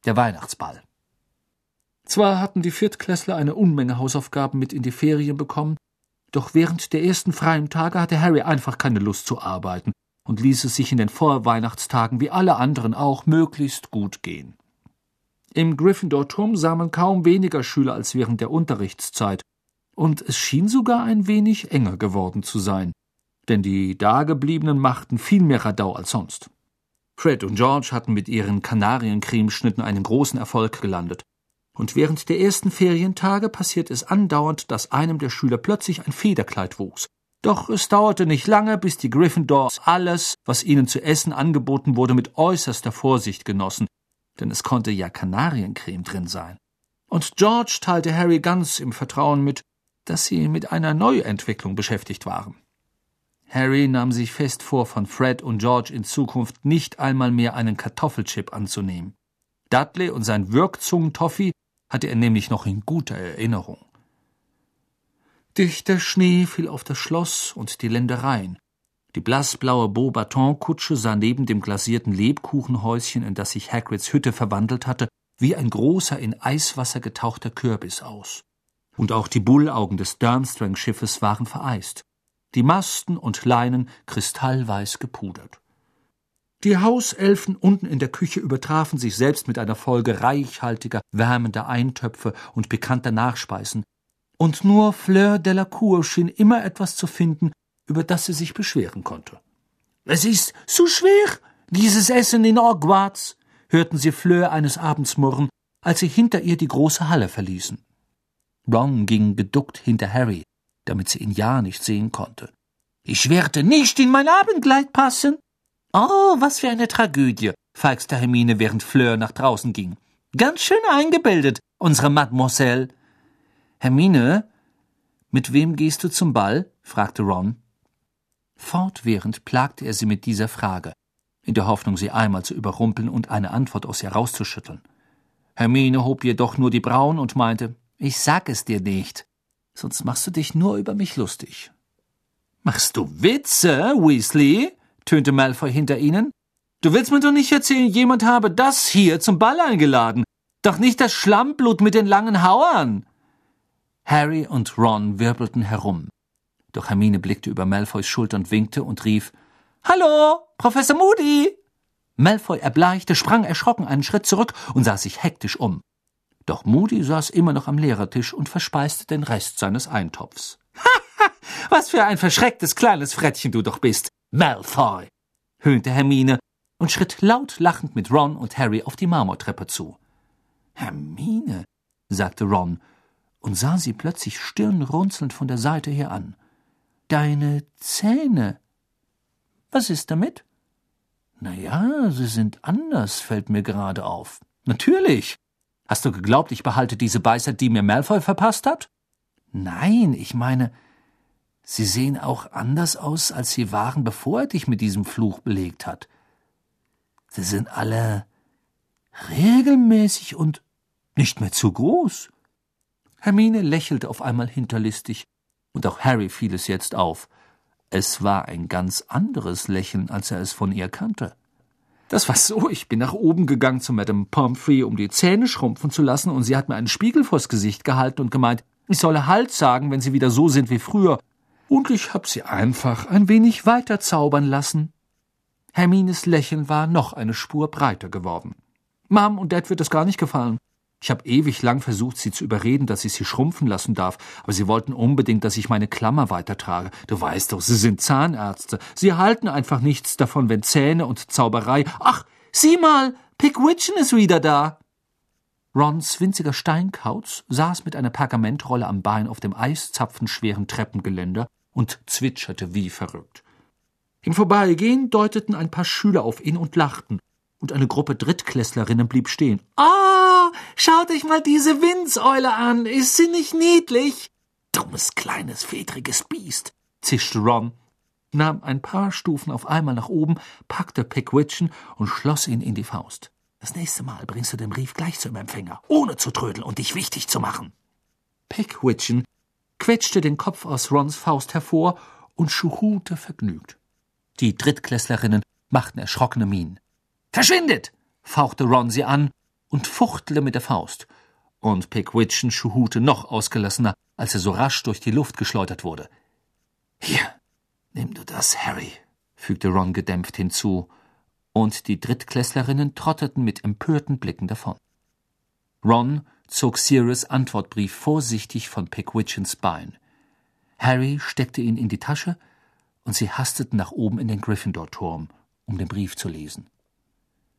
der Weihnachtsball. Zwar hatten die Viertklässler eine Unmenge Hausaufgaben mit in die Ferien bekommen, doch während der ersten freien Tage hatte Harry einfach keine Lust zu arbeiten und ließ es sich in den Vorweihnachtstagen wie alle anderen auch möglichst gut gehen. Im Gryffindor-Turm sah man kaum weniger Schüler als während der Unterrichtszeit, und es schien sogar ein wenig enger geworden zu sein, denn die Dagebliebenen machten viel mehr Radau als sonst. Fred und George hatten mit ihren Kanariencremeschnitten einen großen Erfolg gelandet. Und während der ersten Ferientage passierte es andauernd, dass einem der Schüler plötzlich ein Federkleid wuchs. Doch es dauerte nicht lange, bis die Gryffindors alles, was ihnen zu essen angeboten wurde, mit äußerster Vorsicht genossen, denn es konnte ja Kanariencreme drin sein. Und George teilte Harry ganz im Vertrauen mit, dass sie mit einer Neuentwicklung beschäftigt waren. Harry nahm sich fest vor, von Fred und George in Zukunft nicht einmal mehr einen Kartoffelchip anzunehmen. Dudley und sein Wirkzungentoffee hatte er nämlich noch in guter Erinnerung. Dichter Schnee fiel auf das Schloss und die Ländereien. Die blassblaue Beauxbaton-Kutsche sah neben dem glasierten Lebkuchenhäuschen, in das sich Hagrids Hütte verwandelt hatte, wie ein großer, in Eiswasser getauchter Kürbis aus. Und auch die Bullaugen des Durmstrang-Schiffes waren vereist. Die Masten und Leinen kristallweiß gepudert. Die Hauselfen unten in der Küche übertrafen sich selbst mit einer Folge reichhaltiger, wärmender Eintöpfe und pikanter Nachspeisen, und nur Fleur Delacour schien immer etwas zu finden, über das sie sich beschweren konnte. »Es ist so schwer, dieses Essen in Hogwarts«, hörten sie Fleur eines Abends murren, als sie hinter ihr die große Halle verließen. Ron ging geduckt hinter Harry, damit sie ihn ja nicht sehen konnte. »Ich werde nicht in mein Abendkleid passen.« »Oh, was für eine Tragödie«, feixte Hermine, während Fleur nach draußen ging. »Ganz schön eingebildet, unsere Mademoiselle.« »Hermine, mit wem gehst du zum Ball?« fragte Ron. Fortwährend plagte er sie mit dieser Frage, in der Hoffnung, sie einmal zu überrumpeln und eine Antwort aus ihr rauszuschütteln. Hermine hob jedoch nur die Brauen und meinte, »Ich sag es dir nicht, sonst machst du dich nur über mich lustig.« »Machst du Witze, Weasley?« tönte Malfoy hinter ihnen. »Du willst mir doch nicht erzählen, jemand habe das hier zum Ball eingeladen. Doch nicht das Schlammblut mit den langen Hauern.« Harry und Ron wirbelten herum. Doch Hermine blickte über Malfoys Schulter und winkte und rief, »Hallo, Professor Moody!« Malfoy erbleichte, sprang erschrocken einen Schritt zurück und sah sich hektisch um. Doch Moody saß immer noch am Lehrertisch und verspeiste den Rest seines Eintopfs. »Haha, was für ein verschrecktes kleines Frettchen du doch bist, Malfoy«, höhnte Hermine und schritt laut lachend mit Ron und Harry auf die Marmortreppe zu. »Hermine«, sagte Ron und sah sie plötzlich stirnrunzelnd von der Seite her an. »Deine Zähne. Was ist damit?« »Na ja, sie sind anders, fällt mir gerade auf.« »Natürlich. Hast du geglaubt, ich behalte diese Weisheit, die mir Malfoy verpasst hat?« »Nein, ich meine, sie sehen auch anders aus, als sie waren, bevor er dich mit diesem Fluch belegt hat. Sie sind alle regelmäßig und nicht mehr zu groß.« Hermine lächelte auf einmal hinterlistig, und auch Harry fiel es jetzt auf. Es war ein ganz anderes Lächeln, als er es von ihr kannte. »Das war so, ich bin nach oben gegangen zu Madame Pomfrey, um die Zähne schrumpfen zu lassen, und sie hat mir einen Spiegel vors Gesicht gehalten und gemeint, ich solle Halt sagen, wenn sie wieder so sind wie früher. Und ich hab sie einfach ein wenig weiter zaubern lassen.« Hermines Lächeln war noch eine Spur breiter geworden. »Mom und Dad wird das gar nicht gefallen. Ich habe ewig lang versucht, sie zu überreden, dass ich sie schrumpfen lassen darf, aber sie wollten unbedingt, dass ich meine Klammer weitertrage. Du weißt doch, sie sind Zahnärzte. Sie halten einfach nichts davon, wenn Zähne und Zauberei... Ach, sieh mal, Pickwidgeon ist wieder da!« Rons winziger Steinkauz saß mit einer Pergamentrolle am Bein auf dem eiszapfenschweren Treppengeländer und zwitscherte wie verrückt. Im Vorbeigehen deuteten ein paar Schüler auf ihn und lachten, und eine Gruppe Drittklässlerinnen blieb stehen. »Ah, schaut euch mal diese Windseule an, ist sie nicht niedlich?« »Dummes, kleines, fedriges Biest«, zischte Ron, nahm ein paar Stufen auf einmal nach oben, packte Pickwidgeon und schloss ihn in die Faust. »Das nächste Mal bringst du den Brief gleich zum Empfänger, ohne zu trödeln und dich wichtig zu machen.« Pickwidgeon quetschte den Kopf aus Rons Faust hervor und schuhute vergnügt. Die Drittklässlerinnen machten erschrockene Mienen. »Verschwindet!« fauchte Ron sie an, und fuchtele mit der Faust. Und Pigwidgeon schuhute noch ausgelassener, als er so rasch durch die Luft geschleudert wurde. »Hier, nimm du das, Harry«, fügte Ron gedämpft hinzu, und die Drittklässlerinnen trotteten mit empörten Blicken davon. Ron zog Sirius' Antwortbrief vorsichtig von Pigwidgeons Bein. Harry steckte ihn in die Tasche, und sie hasteten nach oben in den Gryffindor-Turm, um den Brief zu lesen.